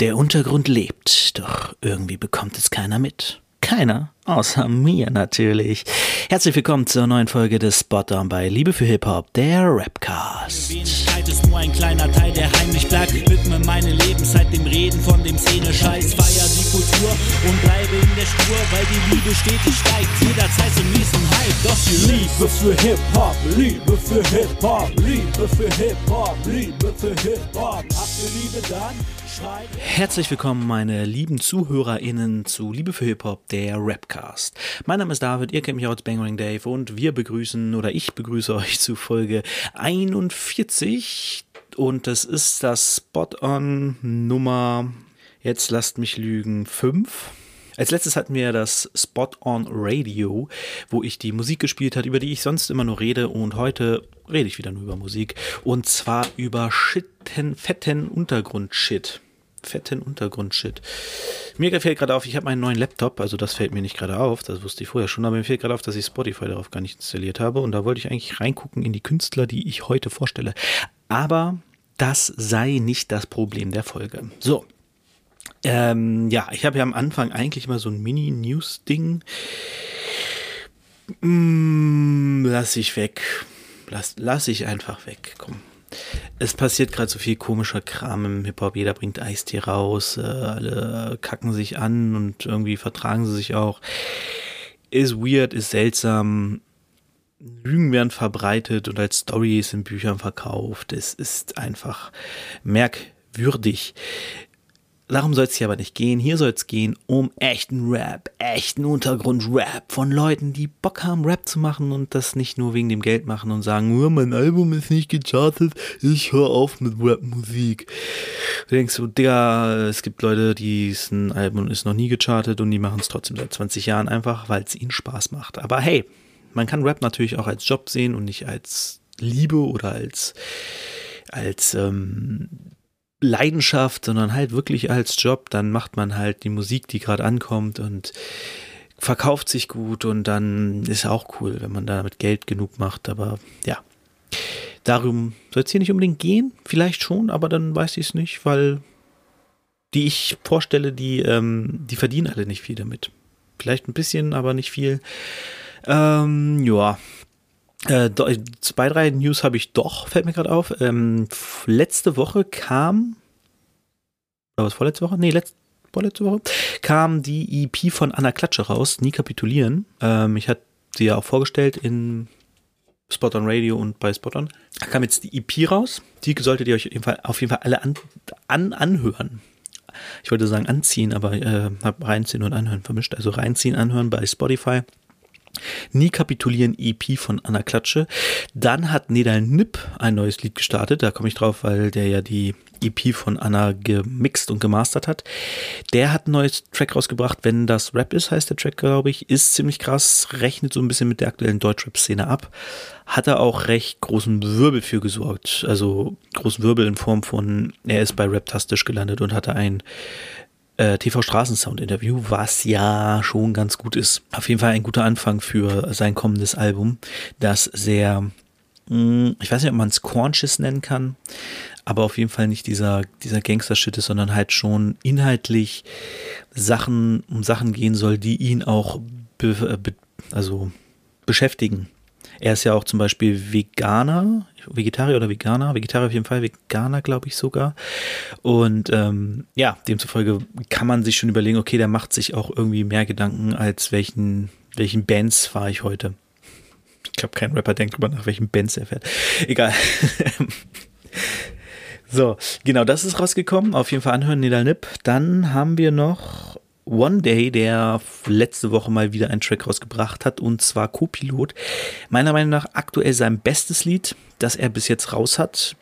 Der Untergrund lebt, doch irgendwie bekommt es keiner mit. Keiner, außer mir natürlich. Herzlich willkommen zur neuen Folge des Spot-On bei Liebe für Hip-Hop, der Rapcast. Wenigkeit ist nur ein kleiner Teil, der heimlich bleibt. Widme meine Lebenszeit dem Reden von dem Szene-Scheiß. Feier die Kultur und bleibe in der Spur, weil die Liebe stetig steigt. Jederzeit zum nächsten Hype. Doch die Liebe für Hip-Hop, Liebe für Hip-Hop, Liebe für Hip-Hop, Liebe für Hip-Hop. Habt ihr Liebe dann? Herzlich willkommen, meine lieben ZuhörerInnen zu Liebe für Hip-Hop, der Rapcast. Mein Name ist David, ihr kennt mich auch als Bangering Dave und ich begrüße euch zu Folge 41 und das ist das Spot-On Nummer, jetzt lasst mich lügen, 5. Als letztes hatten wir das Spot-On Radio, wo ich die Musik gespielt habe, über die ich sonst immer nur rede, und heute rede ich wieder nur über Musik, und zwar über fetten Untergrund-Shit. Mir fällt gerade auf, ich habe meinen neuen Laptop, also das fällt mir nicht gerade auf, das wusste ich vorher schon, aber mir fällt gerade auf, dass ich Spotify darauf gar nicht installiert habe, und da wollte ich eigentlich reingucken in die Künstler, die ich heute vorstelle. Aber das sei nicht das Problem der Folge. So. Ich habe ja am Anfang eigentlich mal so ein Mini-News-Ding. Lass ich weg. Lass ich einfach weg. Komm. Es passiert gerade so viel komischer Kram im Hip-Hop. Jeder bringt Eistee raus. Alle kacken sich an und irgendwie vertragen sie sich auch. Ist weird, ist seltsam. Lügen werden verbreitet und als Stories in Büchern verkauft. Es ist einfach merkwürdig. Darum soll es hier aber nicht gehen. Hier soll es gehen um echten Rap, echten Untergrund-Rap von Leuten, die Bock haben, Rap zu machen und das nicht nur wegen dem Geld machen und sagen, mein Album ist nicht gechartet, ich höre auf mit Rap-Musik. Du denkst so, Digga, es gibt Leute, ein Album ist noch nie gechartet und die machen es trotzdem seit 20 Jahren einfach, weil es ihnen Spaß macht. Aber hey, man kann Rap natürlich auch als Job sehen und nicht als Liebe oder als Leidenschaft, sondern halt wirklich als Job. Dann macht man halt die Musik, die gerade ankommt und verkauft sich gut, und dann ist auch cool, wenn man damit Geld genug macht. Aber ja, darum soll es hier nicht unbedingt gehen. Vielleicht schon, aber dann weiß ich es nicht, weil die ich vorstelle, die verdienen alle nicht viel damit. Vielleicht ein bisschen, aber nicht viel. Zwei, drei News habe ich doch, fällt mir gerade auf. Letzte Woche vorletzte Woche kam die EP von Anna Klatsche raus, Nie kapitulieren. Ich hatte sie ja auch vorgestellt in Spot-On Radio und bei Spot-On. Da kam jetzt die EP raus. Die solltet ihr euch auf jeden Fall alle anhören. Ich wollte sagen anziehen, aber habe reinziehen und anhören vermischt. Also reinziehen, anhören bei Spotify. Nie kapitulieren EP von Anna Klatsche. Dann hat Nedal Nip ein neues Lied gestartet. Da komme ich drauf, weil der ja die EP von Anna gemixt und gemastert hat. Der hat ein neues Track rausgebracht. Wenn das Rap ist, heißt der Track, glaube ich. Ist ziemlich krass. Rechnet so ein bisschen mit der aktuellen Deutschrap-Szene ab. Hat er auch recht großen Wirbel für gesorgt. Also großen Wirbel in Form von, er ist bei Raptastisch gelandet und hatte ein TV-Straßensound-Interview, was ja schon ganz gut ist. Auf jeden Fall ein guter Anfang für sein kommendes Album, das sehr, ich weiß nicht, ob man es Conscious nennen kann, aber auf jeden Fall nicht dieser Gangster-Shit ist, sondern halt schon inhaltlich um Sachen gehen soll, die ihn auch beschäftigen. Er ist ja auch zum Beispiel Vegetarier auf jeden Fall, Veganer glaube ich sogar. Und demzufolge kann man sich schon überlegen, okay, der macht sich auch irgendwie mehr Gedanken, als welchen Bands fahre ich heute. Ich glaube, kein Rapper denkt drüber nach, welchen Bands er fährt. Egal. So, genau, das ist rausgekommen. Auf jeden Fall anhören, Nedal Nip. Dann haben wir noch One Day, der letzte Woche mal wieder einen Track rausgebracht hat, und zwar Co-Pilot. Meiner Meinung nach aktuell sein bestes Lied, das er bis jetzt raus hat.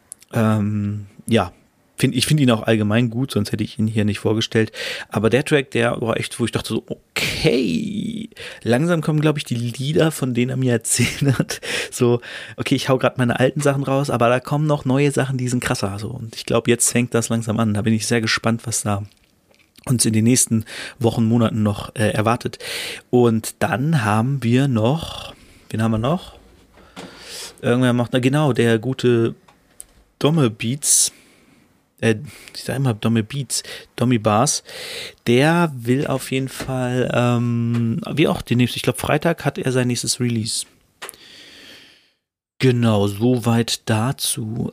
Ich finde ihn auch allgemein gut, sonst hätte ich ihn hier nicht vorgestellt. Aber der Track, der war echt, wo ich dachte so, okay, langsam kommen, glaube ich, die Lieder, von denen er mir erzählt hat. So, okay, ich hau gerade meine alten Sachen raus, aber da kommen noch neue Sachen, die sind krasser. So. Und ich glaube, jetzt fängt das langsam an. Da bin ich sehr gespannt, was da uns in den nächsten Wochen, Monaten noch erwartet. Und dann haben wir noch, wen haben wir noch? Irgendwer macht, der gute Domme Beats, Ich sage immer Dommy Bars, der will auf jeden Fall, wie auch demnächst, ich glaube Freitag hat er sein nächstes Release. Genau, soweit dazu.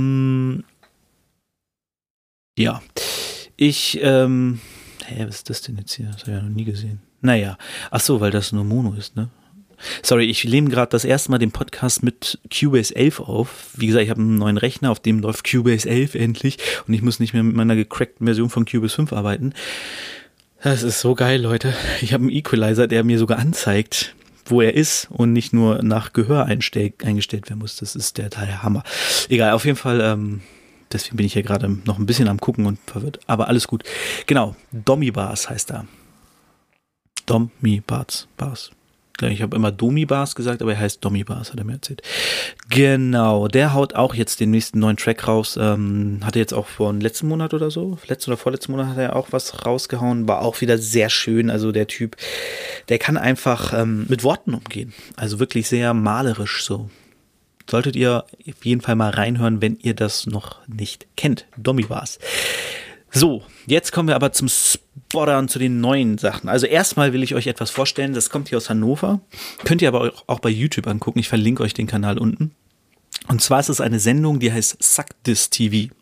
Ja, was ist das denn jetzt hier? Das habe ich ja noch nie gesehen. Naja, ach so, weil das nur Mono ist, ne? Sorry, ich nehme gerade das erste Mal den Podcast mit Cubase 11 auf. Wie gesagt, ich habe einen neuen Rechner, auf dem läuft Cubase 11 endlich und ich muss nicht mehr mit meiner gecrackten Version von Cubase 5 arbeiten. Das ist so geil, Leute. Ich habe einen Equalizer, der mir sogar anzeigt, wo er ist und nicht nur nach Gehör eingestellt werden muss. Das ist der Hammer. Egal, auf jeden Fall, deswegen bin ich hier gerade noch ein bisschen am Gucken und verwirrt. Aber alles gut. Genau, Dommy Bars heißt er. Dommy Bars. Ich habe immer Domi Bars gesagt, aber er heißt Dommy Bars, hat er mir erzählt. Genau, der haut auch jetzt den nächsten neuen Track raus. Hatte jetzt auch vor letzten Monat oder so, letzten oder vorletzten Monat hat er auch was rausgehauen. War auch wieder sehr schön. Also der Typ, der kann einfach mit Worten umgehen. Also wirklich sehr malerisch so. Solltet ihr auf jeden Fall mal reinhören, wenn ihr das noch nicht kennt. Dommy Bars. So, jetzt kommen wir aber zum Spottern, zu den neuen Sachen. Also erstmal will ich euch etwas vorstellen, das kommt hier aus Hannover. Könnt ihr aber auch bei YouTube angucken, ich verlinke euch den Kanal unten. Und zwar ist es eine Sendung, die heißt Suck This TV.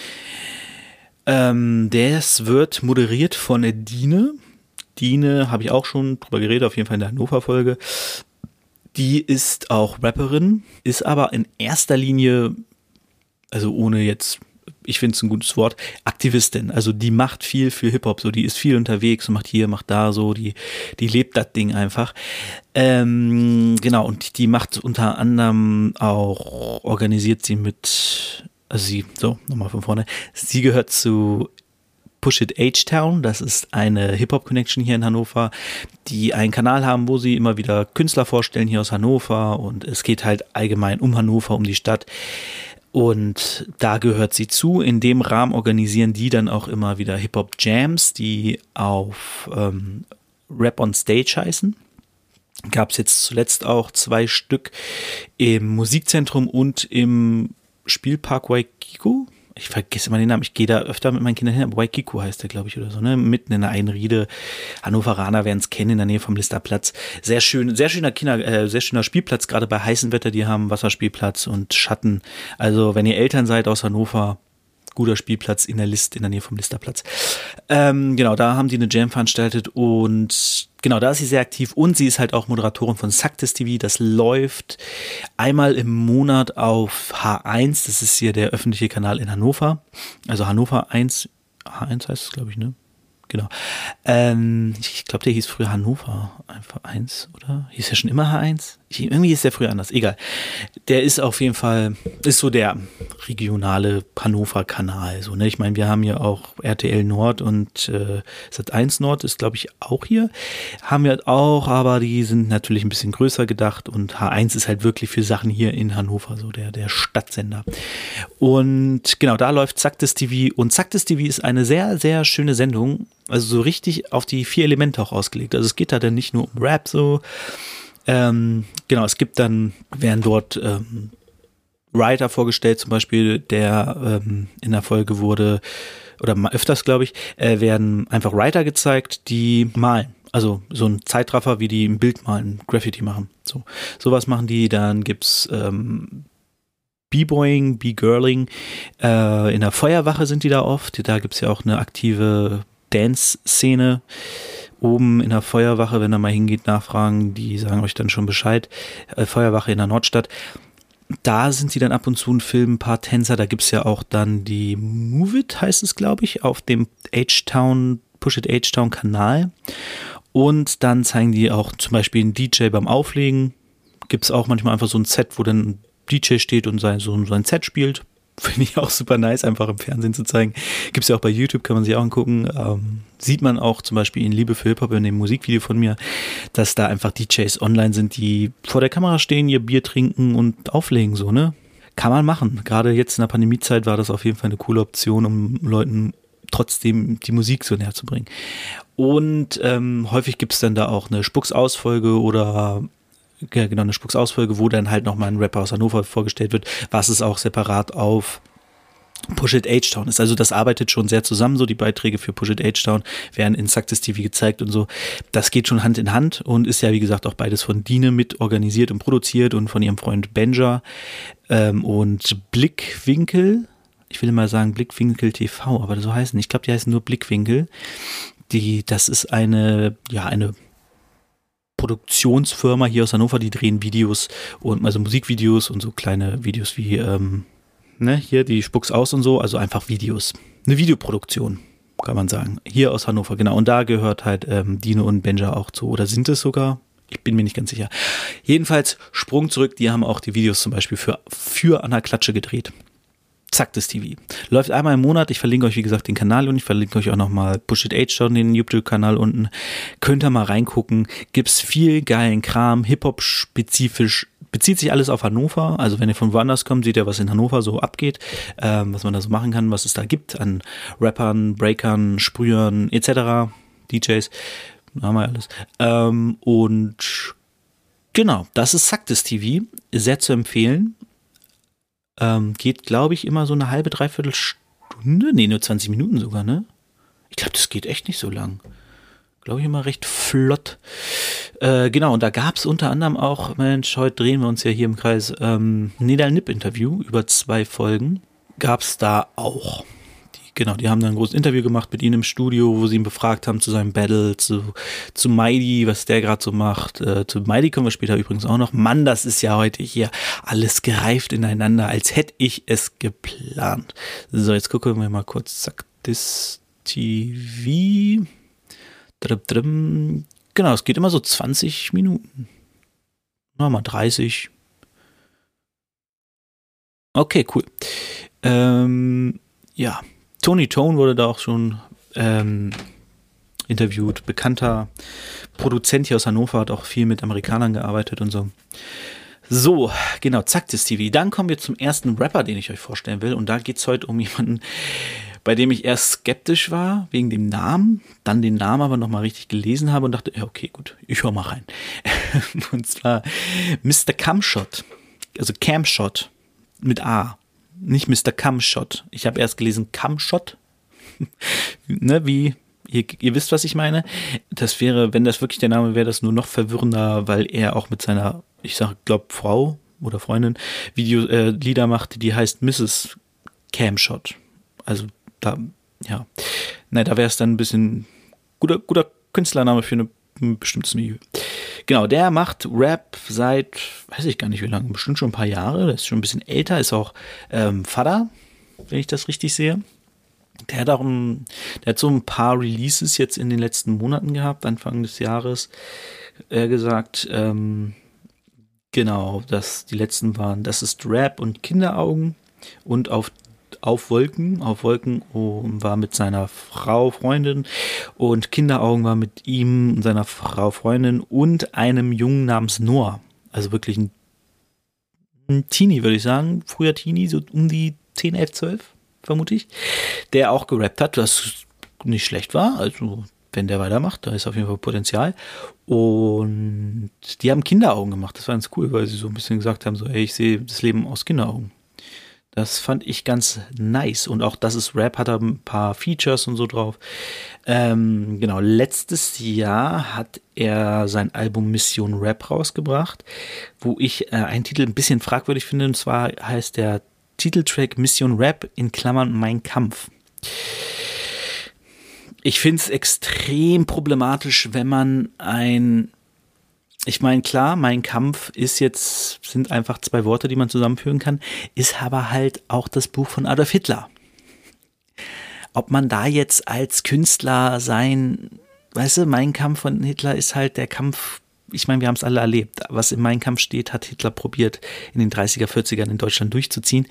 Das wird moderiert von der Dine. Dine habe ich auch schon drüber geredet, auf jeden Fall in der Hannover-Folge. Die ist auch Rapperin, ist aber in erster Linie, also ohne jetzt... Ich finde es ein gutes Wort, Aktivistin. Also die macht viel für Hip-Hop, so die ist viel unterwegs und macht hier, macht da so, die lebt das Ding einfach. Genau, und die macht unter anderem auch, organisiert sie nochmal von vorne, sie gehört zu Push It H-Town, das ist eine Hip-Hop-Connection hier in Hannover, die einen Kanal haben, wo sie immer wieder Künstler vorstellen hier aus Hannover und es geht halt allgemein um Hannover, um die Stadt. Und da gehört sie zu. In dem Rahmen organisieren die dann auch immer wieder Hip-Hop-Jams, die auf Rap on Stage heißen. Gab es jetzt zuletzt auch 2 Stück im Musikzentrum und im Spielpark Waikiki. Ich vergesse immer den Namen, ich gehe da öfter mit meinen Kindern hin, aber Waikiki heißt der, glaube ich, oder so, ne? Mitten in der Einriede. Hannoveraner werden es kennen, in der Nähe vom Listerplatz. Sehr schöner Spielplatz, gerade bei heißem Wetter, die haben Wasserspielplatz und Schatten. Also, wenn ihr Eltern seid aus Hannover, guter Spielplatz in der Nähe vom Listerplatz. Genau, da haben die eine Jam veranstaltet und genau, da ist sie sehr aktiv und sie ist halt auch Moderatorin von Suck This TV. Das läuft einmal im Monat auf H1, das ist hier der öffentliche Kanal in Hannover. Also Hannover 1, H1 heißt es, glaube ich, ne? Genau. Ich glaube, der hieß früher Hannover einfach 1, oder? Hieß der schon immer H1? Irgendwie ist der früher anders. Egal. Der ist auf jeden Fall, ist so der regionale Hannover-Kanal. So, ne? Ich meine, wir haben hier auch RTL Nord und Sat1 Nord ist, glaube ich, auch hier. Haben wir auch, aber die sind natürlich ein bisschen größer gedacht und H1 ist halt wirklich für Sachen hier in Hannover, so der Stadtsender. Und genau, da läuft Suck This TV und Suck This TV ist eine sehr, sehr schöne Sendung. Also so richtig auf die 4 Elemente auch ausgelegt. Also es geht da dann nicht nur um Rap so. Genau, es gibt dann, werden dort Writer vorgestellt, zum Beispiel, der in der Folge wurde, oder mal öfters, glaube ich, werden einfach Writer gezeigt, die malen. Also so ein Zeitraffer, wie die ein Bild malen, Graffiti machen. Sowas machen die. Dann gibt's B-Boying, B-Girling. In der Feuerwache sind die da oft. Da gibt's ja auch eine aktive Dance-Szene. Oben in der Feuerwache, wenn ihr mal hingeht, nachfragen, die sagen euch dann schon Bescheid. Feuerwache in der Nordstadt. Da sind sie dann ab und zu und filmen ein paar Tänzer. Da gibt's ja auch dann die Move It, heißt es, glaube ich, auf dem H-Town, Push It H-Town Kanal. Und dann zeigen die auch zum Beispiel einen DJ beim Auflegen. Gibt's auch manchmal einfach so ein Set, wo dann ein DJ steht und sein Set spielt. Finde ich auch super nice, einfach im Fernsehen zu zeigen. Gibt's ja auch bei YouTube, kann man sich auch angucken. Sieht man auch zum Beispiel in Liebe für Hip-Hop in dem Musikvideo von mir, dass da einfach DJs online sind, die vor der Kamera stehen, ihr Bier trinken und auflegen, so, ne? Kann man machen. Gerade jetzt in der Pandemiezeit war das auf jeden Fall eine coole Option, um Leuten trotzdem die Musik so näher zu bringen. Und häufig gibt's dann da auch eine Spucksausfolge oder eine Spucksausfolge, wo dann halt nochmal ein Rapper aus Hannover vorgestellt wird, was es auch separat auf Push It H-Town ist. Also das arbeitet schon sehr zusammen, so die Beiträge für Push It H-Town werden in Success TV gezeigt und so. Das geht schon Hand in Hand und ist ja, wie gesagt, auch beides von Dine mit organisiert und produziert und von ihrem Freund Benja und Blickwinkel. Ich will mal sagen Blickwinkel TV, aber so heißen. Ich glaube, die heißen nur Blickwinkel. Das ist eine Produktionsfirma hier aus Hannover, die drehen Videos und also Musikvideos und so kleine Videos wie hier, die spuck's aus und so, also einfach Videos. Eine Videoproduktion, kann man sagen. Hier aus Hannover, genau. Und da gehört halt Dine und Benja auch zu. Oder sind es sogar? Ich bin mir nicht ganz sicher. Jedenfalls, Sprung zurück, die haben auch die Videos zum Beispiel für Anna Klatsche gedreht. Success TV. Läuft einmal im Monat. Ich verlinke euch, wie gesagt, den Kanal und ich verlinke euch auch nochmal Push It H-Town, den YouTube-Kanal unten. Könnt ihr mal reingucken. Gibt's viel geilen Kram, Hip-Hop-spezifisch. Bezieht sich alles auf Hannover. Also wenn ihr von woanders kommt, seht ihr, was in Hannover so abgeht, was man da so machen kann, was es da gibt an Rappern, Breakern, Sprühern etc., DJs. Da haben wir alles. Und genau, das ist Success TV. Sehr zu empfehlen. Geht, glaube ich, immer so eine halbe, dreiviertel Stunde. Nee, nur 20 Minuten sogar, ne? Ich glaube, das geht echt nicht so lang. Glaube ich immer recht flott. Genau, und da gab es unter anderem auch, Mensch, heute drehen wir uns ja hier im Kreis, Nedal Nip-Interview über 2 Folgen. Gab es da auch. Die haben dann ein großes Interview gemacht mit ihm im Studio, wo sie ihn befragt haben zu seinem Battle, zu Mighty, was der gerade so macht. Zu Mighty kommen wir später übrigens auch noch. Mann, das ist ja heute hier alles gereift ineinander, als hätte ich es geplant. So, jetzt gucken wir mal kurz. Zack, das TV. Genau, es geht immer so 20 Minuten. Nochmal 30. Okay, cool. Ja. Tony Tone wurde da auch schon interviewt. Bekannter Produzent hier aus Hannover, hat auch viel mit Amerikanern gearbeitet und so. So, genau, Success TV. Dann kommen wir zum ersten Rapper, den ich euch vorstellen will. Und da geht es heute um jemanden, bei dem ich erst skeptisch war, wegen dem Namen, dann den Namen aber nochmal richtig gelesen habe und dachte, ja, okay, gut, ich höre mal rein. Und zwar Mr. Camshot, also Camshot mit A. Nicht Mr. Camshot. Ich habe erst gelesen Camshot. Ne, wie, ihr wisst, was ich meine. Das wäre, wenn das wirklich der Name wäre, das nur noch verwirrender, weil er auch mit seiner, ich glaube Frau oder Freundin Lieder macht, die heißt Mrs. Camshot. Also da, ja. Da wäre es dann ein bisschen guter Künstlername für ein bestimmtes Milieu. Genau, der macht Rap seit, weiß ich gar nicht wie lange, bestimmt schon ein paar Jahre. Der ist schon ein bisschen älter, ist auch Vater, wenn ich das richtig sehe. Der hat so ein paar Releases jetzt in den letzten Monaten gehabt, Anfang des Jahres gesagt. Genau, die letzten waren, das ist Rap und Kinderaugen und auf Wolken war mit seiner Frau, Freundin und Kinderaugen war mit ihm und seiner Frau, Freundin und einem Jungen namens Noah. Also wirklich ein Teenie, würde ich sagen. Früher Teenie, so um die 10, 11, 12, vermute ich. Der auch gerappt hat, was nicht schlecht war. Also wenn der weitermacht, da ist auf jeden Fall Potenzial. Und die haben Kinderaugen gemacht. Das war ganz cool, weil sie so ein bisschen gesagt haben, so, ey, ich sehe das Leben aus Kinderaugen. Das fand ich ganz nice. Und auch das ist Rap, hat er ein paar Features und so drauf. Genau, letztes Jahr hat er sein Album Mission Rap rausgebracht, wo ich einen Titel ein bisschen fragwürdig finde. Und zwar heißt der Titeltrack Mission Rap in Klammern Mein Kampf. Ich finde es extrem problematisch, wenn man ich meine, klar, Mein Kampf sind einfach 2 Worte, die man zusammenführen kann, ist aber halt auch das Buch von Adolf Hitler. Ob man da jetzt als Künstler weißt du, Mein Kampf von Hitler ist halt der Kampf, ich meine, wir haben es alle erlebt, was in Mein Kampf steht, hat Hitler probiert, in den 30er, 40ern in Deutschland durchzuziehen.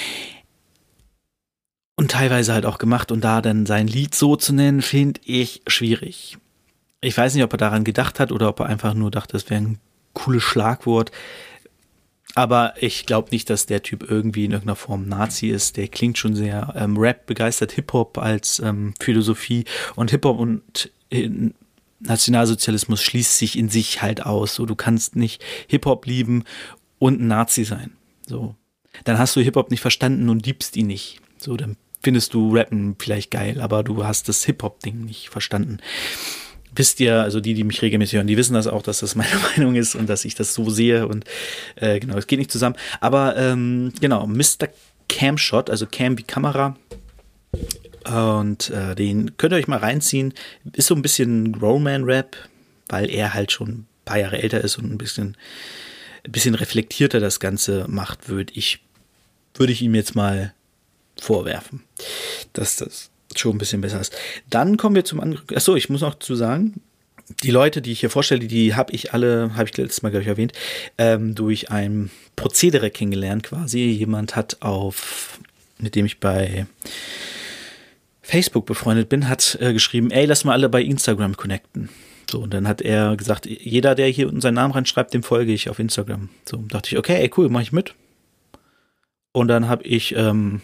Und teilweise halt auch gemacht und da dann sein Lied so zu nennen, finde ich schwierig. Ich weiß nicht, ob er daran gedacht hat oder ob er einfach nur dachte, das wäre ein cooles Schlagwort. Aber ich glaube nicht, dass der Typ irgendwie in irgendeiner Form Nazi ist. Der klingt schon sehr Rap begeistert, Hip-Hop als Philosophie. Und Hip-Hop und Nationalsozialismus schließt sich in sich halt aus. So, du kannst nicht Hip-Hop lieben und ein Nazi sein. So. Dann hast du Hip-Hop nicht verstanden und liebst ihn nicht. So, dann findest du Rappen vielleicht geil, aber du hast das Hip-Hop-Ding nicht verstanden. Wisst ihr, also die mich regelmäßig hören, die wissen das auch, dass das meine Meinung ist und dass ich das so sehe und genau, es geht nicht zusammen. Aber genau, Mr. Camshot, also Cam wie Kamera, und den könnt ihr euch mal reinziehen. Ist so ein bisschen Grown-Man-Rap, weil er halt schon ein paar Jahre älter ist und ein bisschen reflektierter das Ganze macht, würde ich ihm jetzt mal vorwerfen, dass das schon ein bisschen besser ist. Dann kommen wir zum anderen. Achso, ich muss noch zu sagen, die Leute, die ich hier vorstelle, die habe ich letztes Mal, glaube ich, erwähnt, durch ein Prozedere kennengelernt quasi. Jemand hat mit dem ich bei Facebook befreundet bin, hat geschrieben, ey, lass mal alle bei Instagram connecten. So, und dann hat er gesagt, jeder, der hier unten seinen Namen reinschreibt, dem folge ich auf Instagram. So, dachte ich, okay, ey, cool, mach ich mit. Und dann habe ich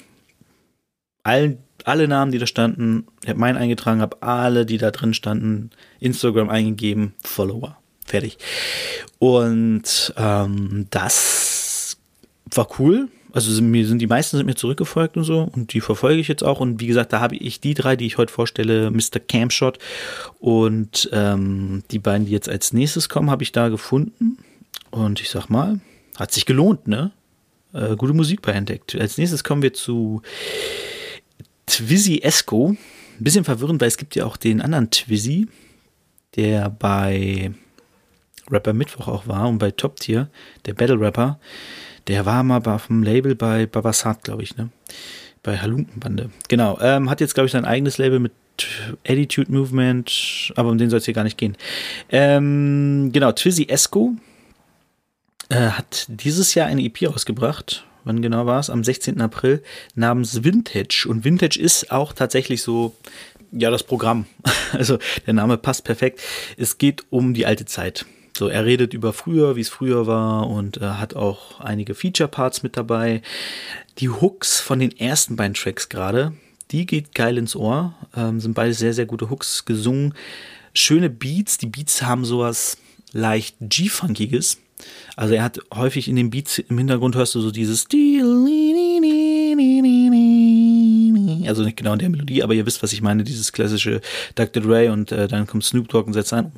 alle Namen, die da standen, ich habe meinen eingetragen, habe alle, die da drin standen, Instagram eingegeben, Follower. Fertig. Und das war cool. Also die meisten sind mir zurückgefolgt und so und die verfolge ich jetzt auch. Und wie gesagt, da habe ich die 3, die ich heute vorstelle, Mr. Camshot und die beiden, die jetzt als nächstes kommen, habe ich da gefunden. Und ich sag mal, hat sich gelohnt, ne? Gute Musik bei entdeckt. Als nächstes kommen wir zu Twizzy Esco. Ein bisschen verwirrend, weil es gibt ja auch den anderen Twizzy, der bei Rapper Mittwoch auch war und bei Top Tier, der Battle Rapper. Der war mal auf dem Label bei Babasat, glaube ich, ne? Bei Halunkenbande. Genau. Hat jetzt, glaube ich, sein eigenes Label mit Attitude Movement, aber um den soll es hier gar nicht gehen. Genau, Twizzy Esco hat dieses Jahr eine EP rausgebracht. Wann genau war es? Am 16. April namens Vintage. Und Vintage ist auch tatsächlich so, ja, das Programm. Also der Name passt perfekt. Es geht um die alte Zeit. So, er redet über früher, wie es früher war und hat auch einige Feature-Parts mit dabei. Die Hooks von den ersten beiden Tracks gerade, die geht geil ins Ohr. Sind beide sehr, sehr gute Hooks gesungen. Schöne Beats. Die Beats haben sowas leicht G-Funkiges. Also er hat häufig in den Beats im Hintergrund hörst du so dieses also nicht genau in der Melodie, aber ihr wisst, was ich meine, dieses klassische Dr. Dre und dann kommt Snoop Dogg und setzt ein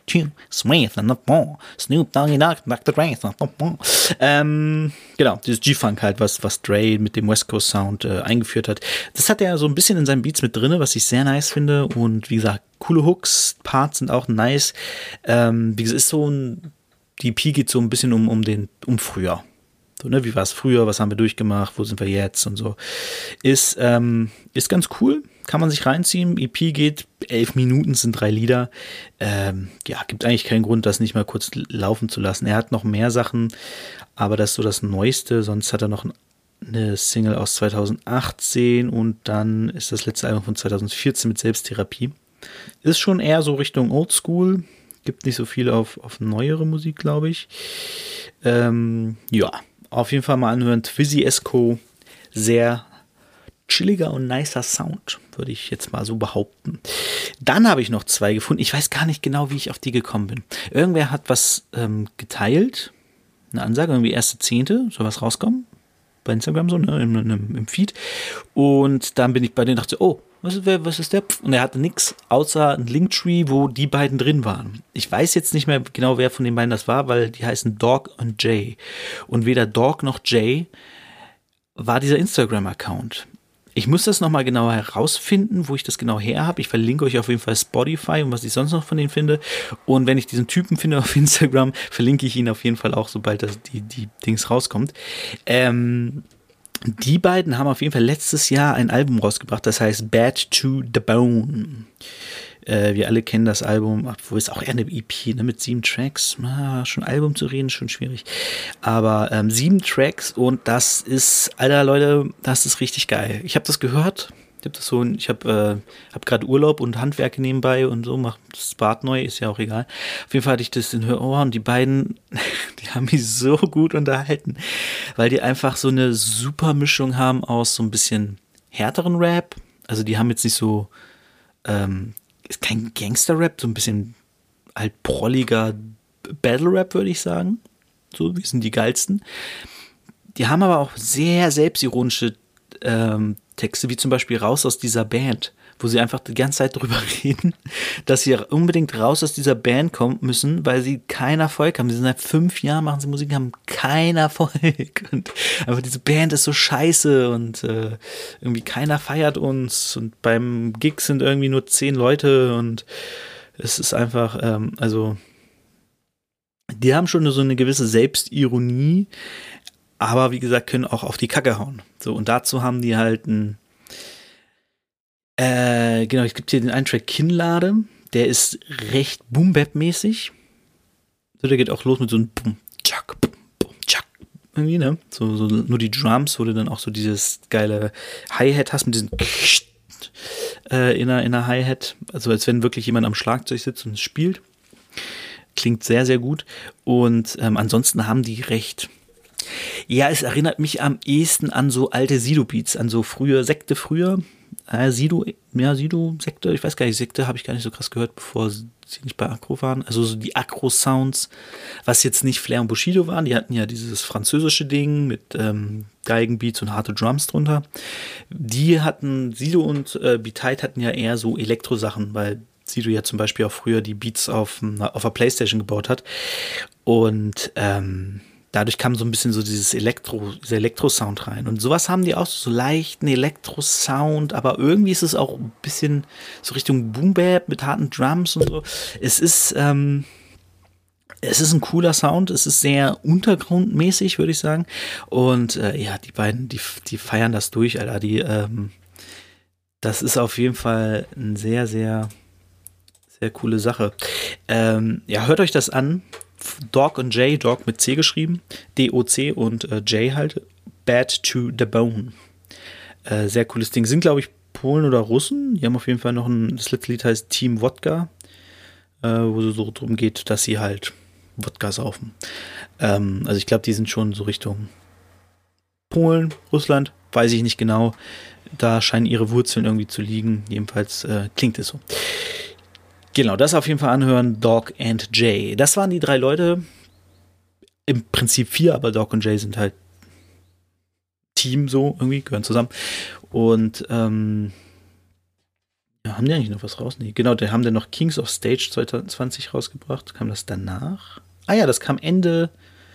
Snoop Dogg, Dr. Dre. Genau, dieses G-Funk halt, was Dre mit dem West Coast Sound eingeführt hat. Das hat er so ein bisschen in seinen Beats mit drin, was ich sehr nice finde und wie gesagt, coole Hooks, Parts sind auch nice. Wie gesagt, ist so die EP geht so ein bisschen um früher. So, ne, wie war es früher, was haben wir durchgemacht, wo sind wir jetzt und so. Ist ganz cool, kann man sich reinziehen. EP geht 11 Minuten, sind 3 Lieder. Ja, gibt eigentlich keinen Grund, das nicht mal kurz laufen zu lassen. Er hat noch mehr Sachen, aber das ist so das Neueste. Sonst hat er noch eine Single aus 2018 und dann ist das letzte Album von 2014 mit Selbsttherapie. Ist schon eher so Richtung Oldschool. Gibt nicht so viel auf neuere Musik, glaube ich. Ja, auf jeden Fall mal anhören. Twizzy Esco, sehr chilliger und nicer Sound, würde ich jetzt mal so behaupten. Dann habe ich noch 2 gefunden. Ich weiß gar nicht genau, wie ich auf die gekommen bin. Irgendwer hat was geteilt, eine Ansage, irgendwie 1.10. soll was rauskommen. Bei Instagram so, ne, im Feed. Und dann bin ich bei denen und dachte, oh, was ist der? Und er hatte nichts außer ein Linktree, wo die beiden drin waren. Ich weiß jetzt nicht mehr genau, wer von den beiden das war, weil die heißen Dog und Jay. Und weder Dog noch Jay war dieser Instagram-Account. Ich muss das nochmal genauer herausfinden, wo ich das genau her habe. Ich verlinke euch auf jeden Fall Spotify und was ich sonst noch von denen finde. Und wenn ich diesen Typen finde auf Instagram, verlinke ich ihn auf jeden Fall auch, sobald das die Dings rauskommt. Die beiden haben auf jeden Fall letztes Jahr ein Album rausgebracht, das heißt Bad to the Bone. Wir alle kennen das Album, obwohl es auch eher eine EP, ne, mit 7 Tracks. Schon Album zu reden, ist schon schwierig. Aber 7 Tracks und das ist, Alter Leute, das ist richtig geil. Ich habe das gehört. Ich habe gerade Urlaub und Handwerke nebenbei und so, mache das Bad neu, ist ja auch egal. Auf jeden Fall hatte ich das in Hörohren und die beiden, die haben mich so gut unterhalten, weil die einfach so eine super Mischung haben aus so ein bisschen härteren Rap. Also die haben jetzt nicht so, ist kein Gangster-Rap, so ein bisschen halt prolliger Battle-Rap, würde ich sagen. So, wir sind die geilsten. Die haben aber auch sehr selbstironische Subtexte, wie zum Beispiel raus aus dieser Band, wo sie einfach die ganze Zeit drüber reden, dass sie unbedingt raus aus dieser Band kommen müssen, weil sie keinen Erfolg haben. Sie sind seit 5 Jahren, machen sie Musik, haben keinen Erfolg. Und einfach diese Band ist so scheiße und irgendwie keiner feiert uns und beim Gig sind irgendwie nur 10 Leute und es ist einfach, die haben schon so eine gewisse Selbstironie, aber wie gesagt, können auch auf die Kacke hauen. So, und dazu haben die halt es gibt hier den einen Track Kinnlade, der ist recht Boom-Bap-mäßig. So, der geht auch los mit so einem Boom, Tschak, Boom, Boom, Tschak, irgendwie, ne? So nur die Drums, wo du dann auch so dieses geile Hi-Hat hast mit diesem in einer Hi-Hat, also als wenn wirklich jemand am Schlagzeug sitzt und es spielt. Klingt sehr, sehr gut. Und ansonsten haben die recht. Ja, es erinnert mich am ehesten an so alte Sido-Beats, an so Sekte früher. Sido, Sekte, ich weiß gar nicht, Sekte habe ich gar nicht so krass gehört, bevor sie nicht bei Akro waren. Also so die Akro-Sounds, was jetzt nicht Flair und Bushido waren, die hatten ja dieses französische Ding mit Geigenbeats und harte Drums drunter. Die hatten, Sido und B-Tight hatten ja eher so Elektro-Sachen, weil Sido ja zum Beispiel auch früher die Beats auf der Playstation gebaut hat. Und dadurch kam so ein bisschen so dieser Elektro-Sound rein. Und sowas haben die auch, so leichten Elektro-Sound, aber irgendwie ist es auch ein bisschen so Richtung Boom-Bap mit harten Drums und so. Es ist ein cooler Sound, es ist sehr untergrundmäßig, würde ich sagen. Und die beiden, die feiern das durch, Alter. Das ist auf jeden Fall ein sehr, sehr, sehr coole Sache. Hört euch das an. Dog und Jay, Dog mit C geschrieben, D-O-C und Jay halt, Bad to the Bone. Sehr cooles Ding. Sind, glaube ich, Polen oder Russen. Die haben auf jeden Fall noch das letzte Lied heißt Team Wodka, wo es so drum geht, dass sie halt Wodka saufen. Also ich glaube, die sind schon so Richtung Polen, Russland, weiß ich nicht genau. Da scheinen ihre Wurzeln irgendwie zu liegen. Jedenfalls klingt es so. Genau, das auf jeden Fall anhören, Dog and Jay. Das waren die 3 Leute, im Prinzip 4, aber Dog und Jay sind halt Team so irgendwie, gehören zusammen. Und haben die eigentlich noch was raus? Nee, genau, die haben dann noch Kings of Stage 2020 rausgebracht. Kam das danach? Ah ja, das kam Ende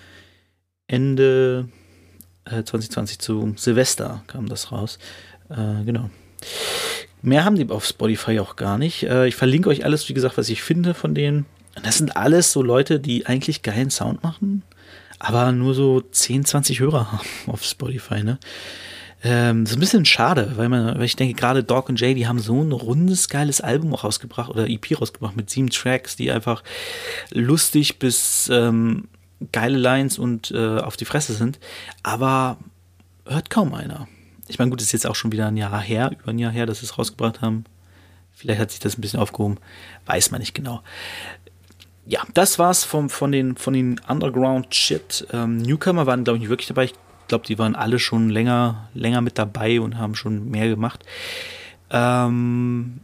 2020 zu Silvester kam das raus. Genau. Mehr haben die auf Spotify auch gar nicht. Ich verlinke euch alles, wie gesagt, was ich finde von denen. Und das sind alles so Leute, die eigentlich geilen Sound machen, aber nur so 10, 20 Hörer haben auf Spotify, ne? So ein bisschen schade, weil ich denke, gerade Dog und Jay, die haben so ein rundes, geiles Album auch rausgebracht oder EP rausgebracht mit 7 Tracks, die einfach lustig bis geile Lines und auf die Fresse sind. Aber hört kaum einer. Ich meine, gut, ist jetzt auch schon wieder über ein Jahr her, dass sie es rausgebracht haben. Vielleicht hat sich das ein bisschen aufgehoben. Weiß man nicht genau. Ja, das war's von den Underground-Shit. Newcomer waren, glaube ich, nicht wirklich dabei. Ich glaube, die waren alle schon länger mit dabei und haben schon mehr gemacht. Kommen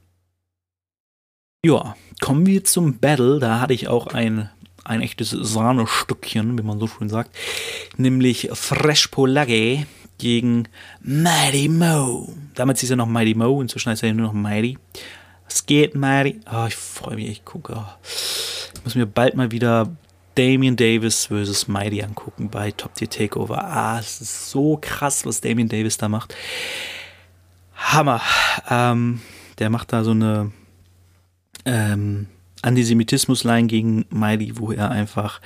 wir zum Battle. Da hatte ich auch ein echtes Sahnestückchen, wie man so schön sagt. Nämlich Fresh Polage gegen Mighty Mo. Damals hieß er noch Mighty Mo, inzwischen heißt er nur noch Mighty. Was geht, Mighty? Oh, ich freue mich, ich gucke. Oh. Ich muss mir bald mal wieder Damian Davis vs. Mighty angucken bei Top Tier Takeover. Es ist so krass, was Damian Davis da macht. Hammer. Der macht da so eine Antisemitismus-Line gegen Mighty, wo er einfach,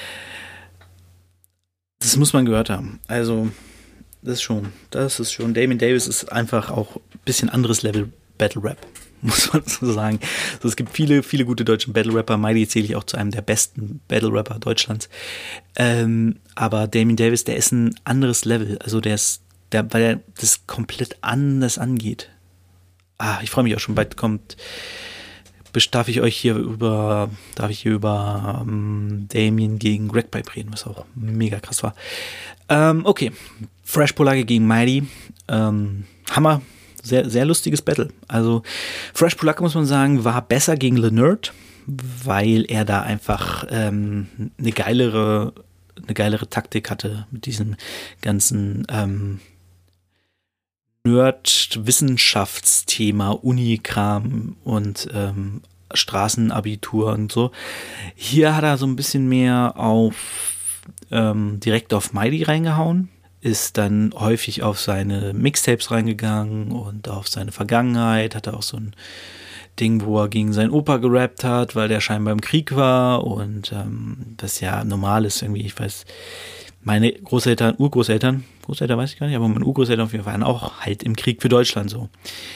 das muss man gehört haben. Also das ist schon. Damian Davis ist einfach auch ein bisschen anderes Level Battle Rap, muss man so sagen. Also es gibt viele, viele gute deutsche Battle Rapper. Mighty zähle ich auch zu einem der besten Battle Rapper Deutschlands. Aber Damian Davis, der ist ein anderes Level. Also weil er das komplett anders angeht. Ich freue mich auch schon, bald darf ich hier über Damien gegen Greg Pipe reden, was auch mega krass war. Okay, Fresh Polage gegen Mighty. Hammer, sehr, sehr lustiges Battle. Also Fresh Polage, muss man sagen, war besser gegen Leonard, weil er da einfach eine geilere Taktik hatte mit diesem ganzen Nerd-Wissenschaftsthema, Unikram und Straßenabitur und so. Hier hat er so ein bisschen mehr direkt auf Mighty reingehauen, ist dann häufig auf seine Mixtapes reingegangen und auf seine Vergangenheit, hatte auch so ein Ding, wo er gegen seinen Opa gerappt hat, weil der scheinbar im Krieg war und das ja normal ist irgendwie, ich weiß, meine Großeltern weiß ich gar nicht, aber meine Urgroßeltern auf jeden Fall waren auch halt im Krieg für Deutschland so.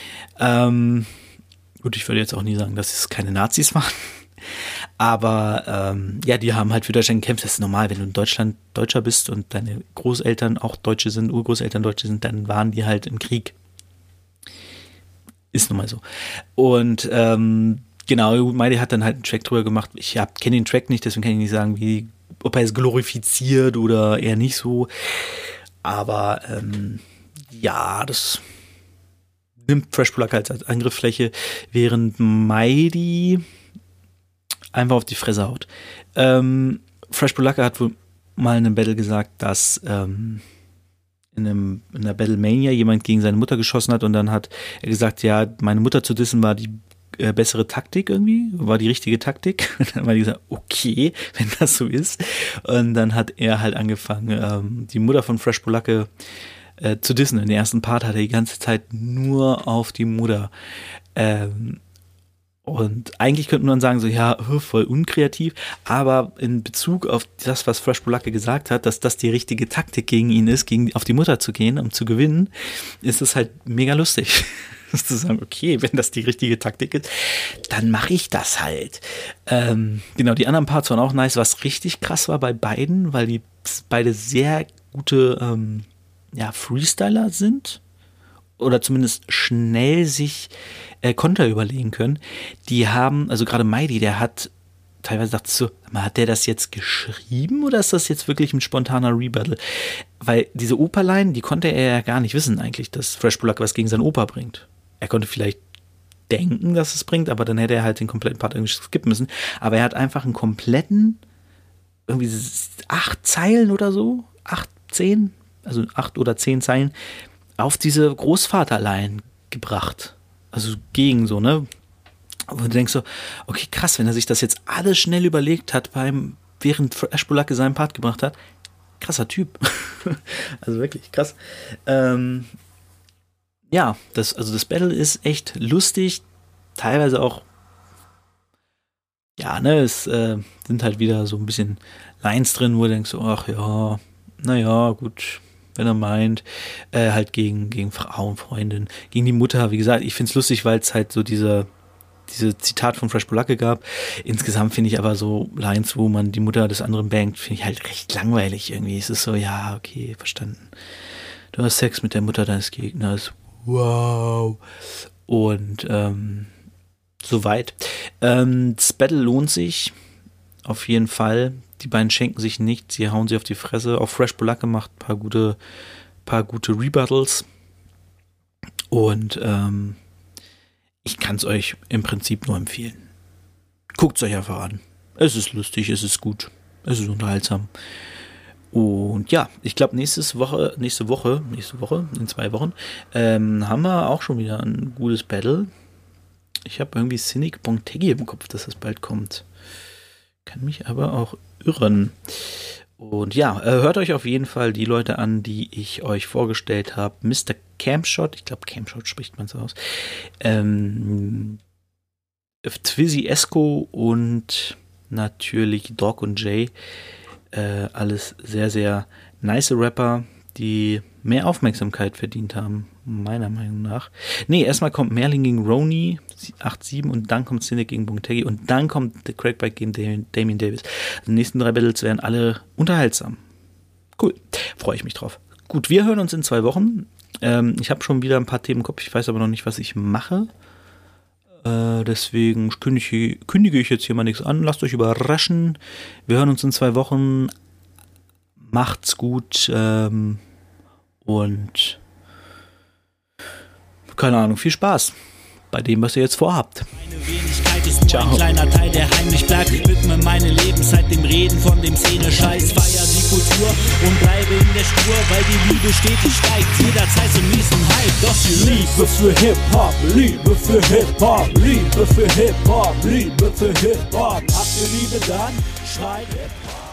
Gut, ich würde jetzt auch nie sagen, dass es keine Nazis waren, aber ja, die haben halt für Deutschland gekämpft. Das ist normal, wenn du in Deutschland Deutscher bist und deine Großeltern auch Deutsche sind, Urgroßeltern Deutsche sind, dann waren die halt im Krieg. Ist nun mal so. Und genau, Mighty hat dann halt einen Track drüber gemacht. Ich kenne den Track nicht, deswegen kann ich nicht sagen, ob er es glorifiziert oder eher nicht so. Aber ja, das nimmt Fresh Polaka als Angriffsfläche, während Mighty einfach auf die Fresse haut. Fresh Polaka hat wohl mal in einem Battle gesagt, dass in einer Battlemania jemand gegen seine Mutter geschossen hat und dann hat er gesagt, ja, meine Mutter zu dissen war die bessere Taktik irgendwie, war die richtige Taktik. Und dann war die gesagt, okay, wenn das so ist. Und dann hat er halt angefangen, die Mutter von Fresh Polaka zu dissen. In der ersten Part hat er die ganze Zeit nur auf die Mutter. Und eigentlich könnte man sagen, so, ja, voll unkreativ, aber in Bezug auf das, was Fresh Polaka gesagt hat, dass das die richtige Taktik gegen ihn ist, auf die Mutter zu gehen, um zu gewinnen, ist es halt mega lustig. Zu sagen, okay, wenn das die richtige Taktik ist, dann mache ich das halt. Genau, die anderen Parts waren auch nice, was richtig krass war bei beiden, weil die beide sehr gute Freestyler sind oder zumindest schnell sich Konter überlegen können. Die haben, also gerade Mighty, der hat teilweise dachte so, hat der das jetzt geschrieben oder ist das jetzt wirklich ein spontaner Rebuttal? Weil diese Opa-Line, die konnte er ja gar nicht wissen eigentlich, dass Fresh Polaka was gegen seinen Opa bringt. Er konnte vielleicht denken, dass es bringt, aber dann hätte er halt den kompletten Part irgendwie skippen müssen. Aber er hat einfach einen kompletten, irgendwie 8 Zeilen oder so, 8 oder 10 Zeilen auf diese Großvaterline gebracht. Also gegen so, ne? Und du denkst so, okay, krass, wenn er sich das jetzt alles schnell überlegt hat, während Fresh Polaka seinen Part gebracht hat, krasser Typ. Also wirklich krass. Ja, das Battle ist echt lustig, teilweise auch, ja, ne, es sind halt wieder so ein bisschen Lines drin, wo du denkst, ach ja, naja, gut, wenn er meint, halt gegen Frauen, Freundin, gegen die Mutter, wie gesagt, ich find's lustig, weil es halt so diese Zitat von Fresh Polaka gab. Insgesamt finde ich aber so Lines, wo man die Mutter des anderen bangt, finde ich halt recht langweilig irgendwie. Es ist so, ja, okay, verstanden. Du hast Sex mit der Mutter deines Gegners. Wow. Und soweit. Das Battle lohnt sich auf jeden Fall. Die beiden schenken sich nichts, sie hauen sie auf die Fresse. Auch Fresh Polaka macht ein paar gute Rebuttals. Und ich kann es euch im Prinzip nur empfehlen. Guckt es euch einfach an. Es ist lustig, es ist gut, es ist unterhaltsam. Und ja, ich glaube, nächste Woche, in 2 Wochen, haben wir auch schon wieder ein gutes Battle. Ich habe irgendwie Cynic Bontegi im Kopf, dass das bald kommt. Kann mich aber auch irren. Und ja, hört euch auf jeden Fall die Leute an, die ich euch vorgestellt habe. Mr. Campshot, ich glaube Campshot spricht man so aus. Twizzy Esco und natürlich Dog und Jay. Alles sehr, sehr nice Rapper, die mehr Aufmerksamkeit verdient haben, meiner Meinung nach. Nee, erstmal kommt Merlin gegen Roni, 8-7, und dann kommt Cynic gegen Bontegi und dann kommt The Crackback gegen Damien Davis. Die nächsten 3 Battles werden alle unterhaltsam. Cool, freue ich mich drauf. Gut, wir hören uns in 2 Wochen. Ich habe schon wieder ein paar Themen im Kopf, ich weiß aber noch nicht, was ich mache. Deswegen kündige ich jetzt hier mal nichts an. Lasst euch überraschen. Wir hören uns in 2 Wochen. Macht's gut. Und keine Ahnung, viel Spaß bei dem, was ihr jetzt vorhabt. Meine Wenigkeit ist Ein kleiner Teil, der heimlich bleibt. Widme meine Lebenszeit dem Reden von dem Szene-Scheiß. Feier die Kultur und bleibe in der Spur, weil die Liebe stetig steigt. Jederzeit zum nächsten Hype. Doch die Liebe für Hip-Hop, Liebe für Hip-Hop, Liebe für Hip-Hop, Liebe für Hip-Hop. Habt ihr Liebe, dann schreit Hip-Hop.